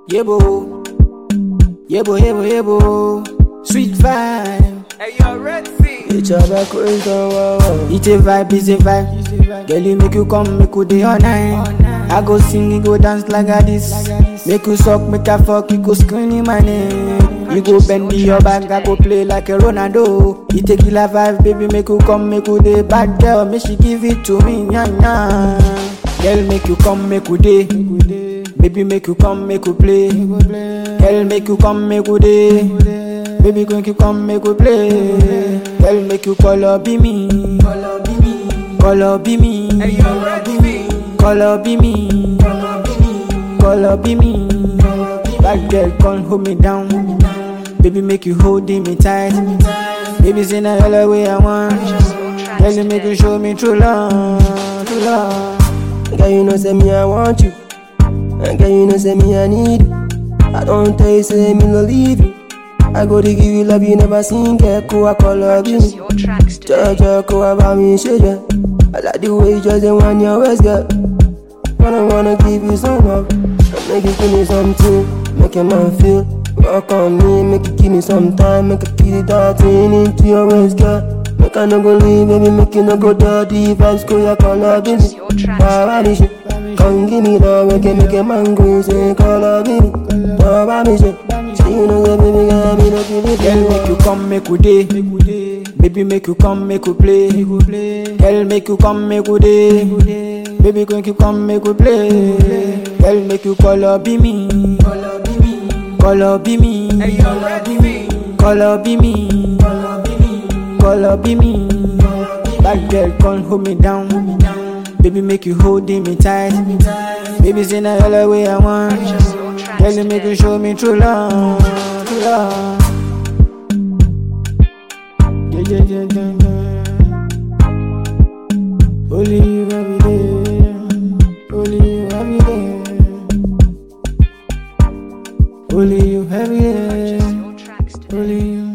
Yebo, yebo, yebo, yebo. Sweet vibe. Hey, yo, Red Sea. It's a back way down, wow. It's a vibe, it's a vibe. Girl, you make you come, make you day all night. I go sing, you go dance like a this. Make you suck, make a fuck, you go scream my name. You go bend your back, I go play like a Ronaldo. It a killer vibe, baby, make you come, make you day. Bad girl, make she give it to me, nah, nah. Girl, make you come, make you day. Baby, make you come, make you play. Girl, make you come, make you day. Baby, make you come, make you play. Girl, make you call up, be me. Call up, be me. Hey, yo, Red Sea. Call up, be me. Call up, be me. Bad girl, come hold me down. Baby, make you hold me tight. Baby, say na all way I want. Girl, you make you show me true love, true love. Girl, you know say me I want you. And girl, you know say me I need you. I don't tell you say me no leave you. I go to give you love you never seen. Get cool, I call up you. Jaja, cool about me, shit. I like the way you just want your waist, girl. Wanna give you some love. Make you give me something, make your man feel. Walk on me, make you give me some time. Make you kill that thing into your waist, girl. Make I no go leave, baby, make you no go dirty. Vibes go, ya call up, baby. Why me shit? Come give me love, make a man go say, call up, baby. Why me shit? Say you know that, baby, girl, me no give it. Girl, make you come, make you day. Baby, make you come, make you play. Girl, make you come, make you day. Baby, make you come, make you play. Girl, make you call up, be me. Call up, be me. Hey, yo, Red Sea. Call up, be me. Call up, be me. Bad girl, come hold me down. Baby, make you hold me tight. Baby, say na all way I want. Girl, you make you show me true love, true love. Yeah. Only you every day. Only you every day. Only you every day. Only you.